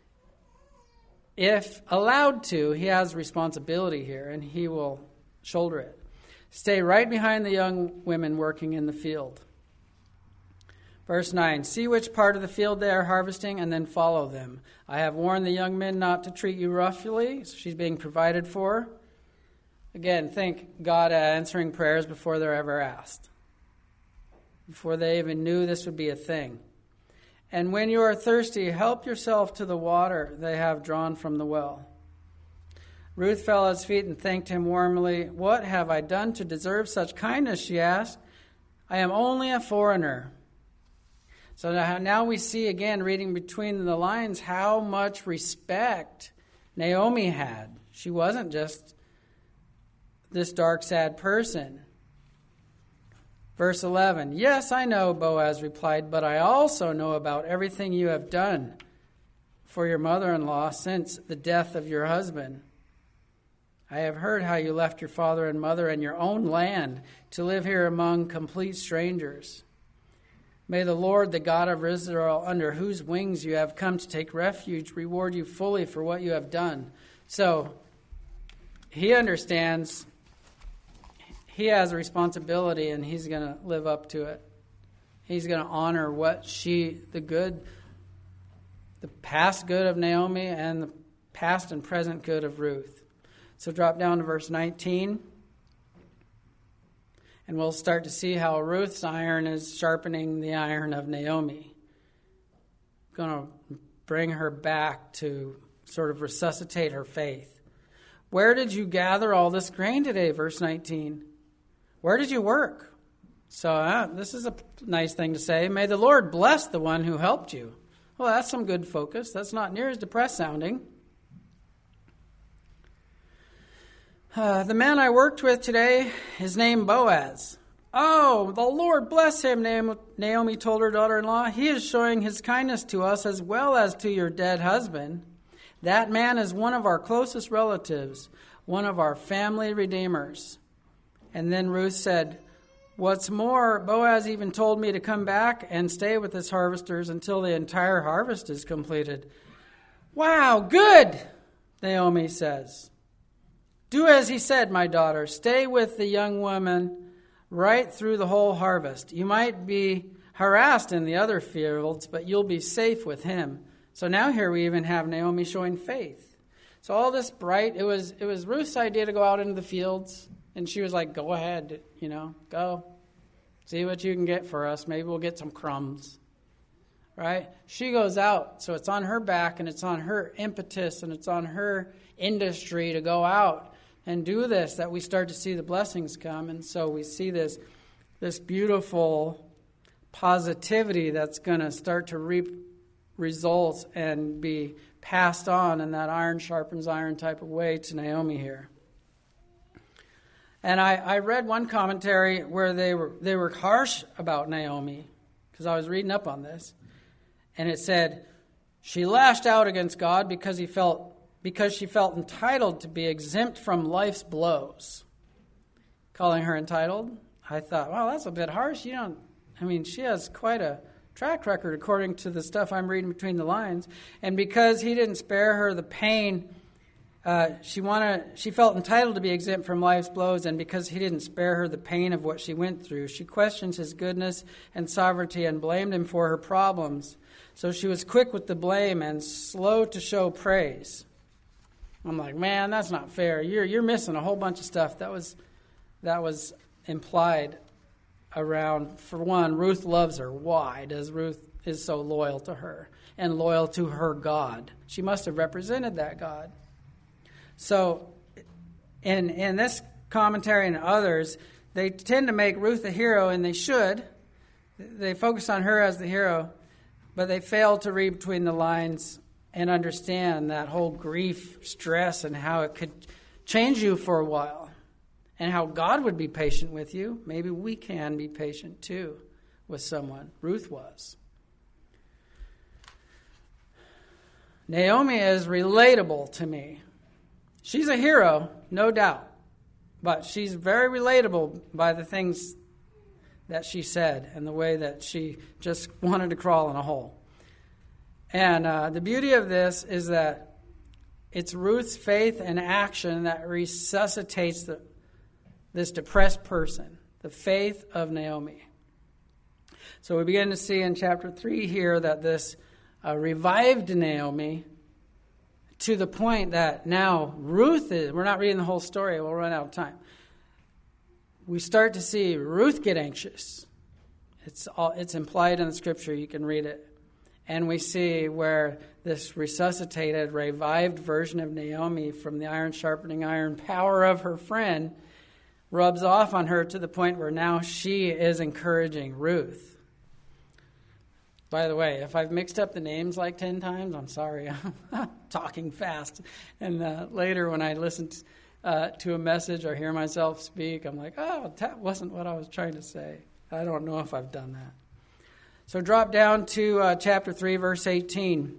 if allowed to, he has responsibility here, and he will shoulder it. Stay right behind the young women working in the field. Verse 9, see which part of the field they are harvesting, and then follow them. I have warned the young men not to treat you roughly. So she's being provided for. Again, think God answering prayers before they're ever asked. Before they even knew this would be a thing. And when you are thirsty, help yourself to the water they have drawn from the well. Ruth fell at his feet and thanked him warmly. What have I done to deserve such kindness, she asked. I am only a foreigner. So now we see again, reading between the lines, how much respect Naomi had. She wasn't just this dark, sad person. Verse 11, yes, I know, Boaz replied, but I also know about everything you have done for your mother-in-law since the death of your husband. I have heard how you left your father and mother and your own land to live here among complete strangers. May the Lord, the God of Israel, under whose wings you have come to take refuge, reward you fully for what you have done. So he understands he has a responsibility, and he's going to live up to it. He's going to honor what the past good of Naomi and the past and present good of Ruth. So drop down to verse 19. And we'll start to see how Ruth's iron is sharpening the iron of Naomi. Going to bring her back to sort of resuscitate her faith. Where did you gather all this grain today? Verse 19. Where did you work? So this is a nice thing to say. May the Lord bless the one who helped you. Well, that's some good focus. That's not near as depressed sounding. The man I worked with today is named Boaz. Oh, the Lord bless him, Naomi told her daughter-in-law. He is showing his kindness to us as well as to your dead husband. That man is one of our closest relatives, one of our family redeemers. And then Ruth said, what's more, Boaz even told me to come back and stay with his harvesters until the entire harvest is completed. Wow, good, Naomi says. Do as he said, my daughter. Stay with the young woman right through the whole harvest. You might be harassed in the other fields, but you'll be safe with him. So now here we even have Naomi showing faith. So all this bright, it was Ruth's idea to go out into the fields. And she was like, go ahead, go. See what you can get for us. Maybe we'll get some crumbs. Right? She goes out. So it's on her back and it's on her impetus and it's on her industry to go out and do this that we start to see the blessings come. And so we see this beautiful positivity that's going to start to reap results and be passed on in that iron sharpens iron type of way to Naomi here. And I read one commentary where they were harsh about Naomi, because I was reading up on this. And it said, she lashed out against God because she felt entitled to be exempt from life's blows. Calling her entitled, I thought, wow, that's a bit harsh. She has quite a track record according to the stuff I'm reading between the lines. And because he didn't spare her the pain, she felt entitled to be exempt from life's blows, and because he didn't spare her the pain of what she went through, she questioned his goodness and sovereignty and blamed him for her problems. So she was quick with the blame and slow to show praise. I'm like, man, that's not fair. You're missing a whole bunch of stuff that was implied around. For one, Ruth loves her. Why does Ruth is so loyal to her and loyal to her God? She must have represented that God. So in this commentary and others, they tend to make Ruth a hero, and they should. They focus on her as the hero, but they fail to read between the lines and understand that whole grief, stress, and how it could change you for a while, and how God would be patient with you. Maybe we can be patient too with someone. Ruth was. Naomi is relatable to me. She's a hero, no doubt, but she's very relatable by the things that she said and the way that she just wanted to crawl in a hole. And the beauty of this is that it's Ruth's faith and action that resuscitates this depressed person, the faith of Naomi. So we begin to see in chapter 3 here that this revived Naomi to the point that now Ruth is, we're not reading the whole story, we'll run out of time. We start to see Ruth get anxious. It's implied in the scripture, you can read it. And we see where this resuscitated, revived version of Naomi from the iron sharpening iron power of her friend rubs off on her to the point where now she is encouraging Ruth. By the way, if I've mixed up the names like 10 times, I'm sorry. I'm talking fast. And later when I listen to a message or hear myself speak, I'm like, oh, that wasn't what I was trying to say. I don't know if I've done that. So drop down to chapter 3, verse 18.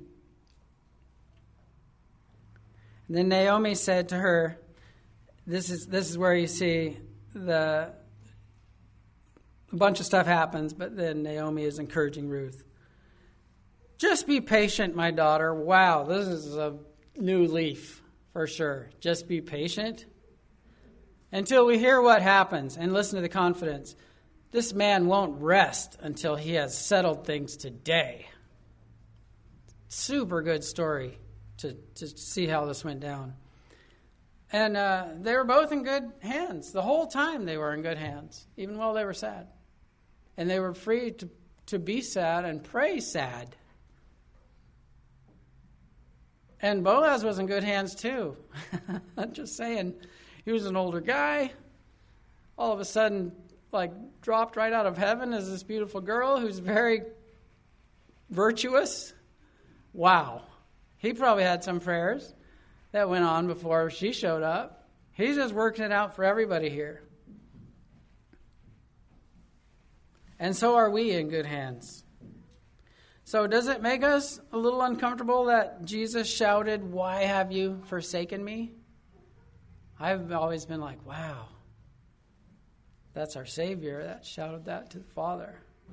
And then Naomi said to her, this is where you see a bunch of stuff happens, but then Naomi is encouraging Ruth. Just be patient, my daughter. Wow, this is a new leaf for sure. Just be patient until we hear what happens, and listen to the confidence. This man won't rest until he has settled things today. Super good story to see how this went down. And they were both in good hands. The whole time they were in good hands, even while they were sad. And they were free to be sad and pray sad. And Boaz was in good hands too. I'm just saying, he was an older guy. All of a sudden, dropped right out of heaven as this beautiful girl who's very virtuous. Wow. He probably had some prayers that went on before she showed up. He's just working it out for everybody here. And so are we in good hands. So does it make us a little uncomfortable that Jesus shouted, "Why have you forsaken me?" I've always been like, wow. That's our Savior that shouted that to the Father.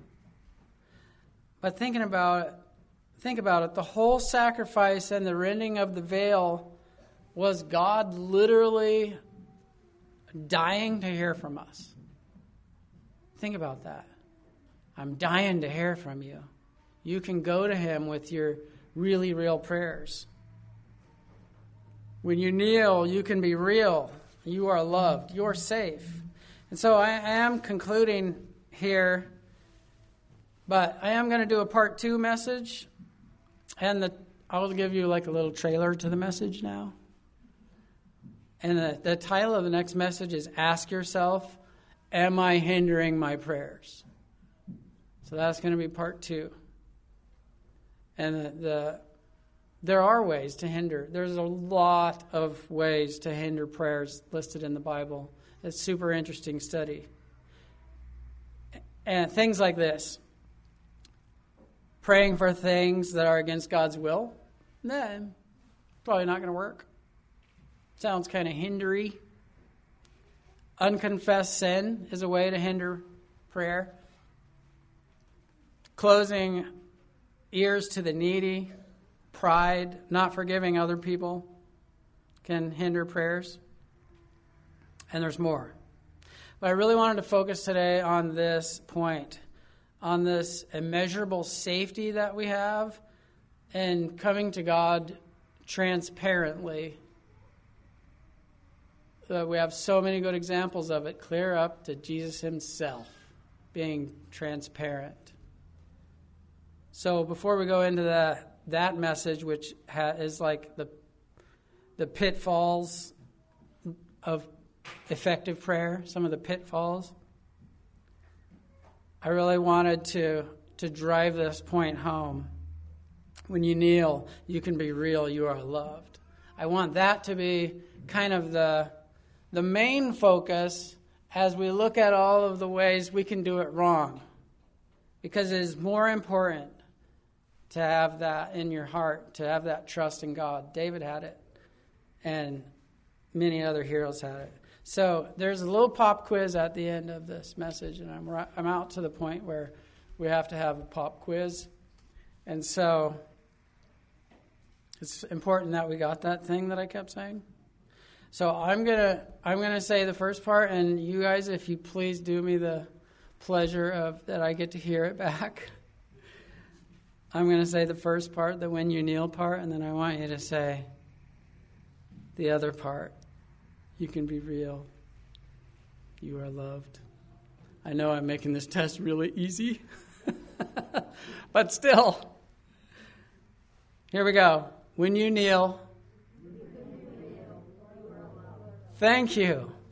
But think about it. The whole sacrifice and the rending of the veil was God literally dying to hear from us. Think about that. I'm dying to hear from you. You can go to him with your really real prayers. When you kneel, you can be real. You are loved. You're safe. And so I am concluding here, but I am going to do a part 2 message, and I'll give you a little trailer to the message now. And the title of the next message is Ask Yourself, Am I Hindering My Prayers? So that's going to be part 2. And there are ways to hinder. There's a lot of ways to hinder prayers listed in the Bible. It's a super interesting study. And things like this. Praying for things that are against God's will. Probably not going to work. Sounds kind of hindery. Unconfessed sin is a way to hinder prayer. Closing ears to the needy. Pride, not forgiving other people can hinder prayers. And there's more. But I really wanted to focus today on this point, on this immeasurable safety that we have in coming to God transparently. We have so many good examples of it, clear up to Jesus himself being transparent. So before we go into that message, which is like the pitfalls of effective prayer, some of the pitfalls, I really wanted to drive this point home. When you kneel, you can be real, you are loved. I want that to be kind of the main focus as we look at all of the ways we can do it wrong. Because it is more important to have that in your heart, to have that trust in God. David had it, and many other heroes had it. So there's a little pop quiz at the end of this message, and I'm out to the point where we have to have a pop quiz. And so it's important that we got that thing that I kept saying. So I'm gonna say the first part, and you guys, if you please do me the pleasure of that I get to hear it back. I'm going to say the first part, the when you kneel part, and then I want you to say the other part. You can be real. You are loved. I know I'm making this test really easy, but still, Here we go. When you kneel, thank you.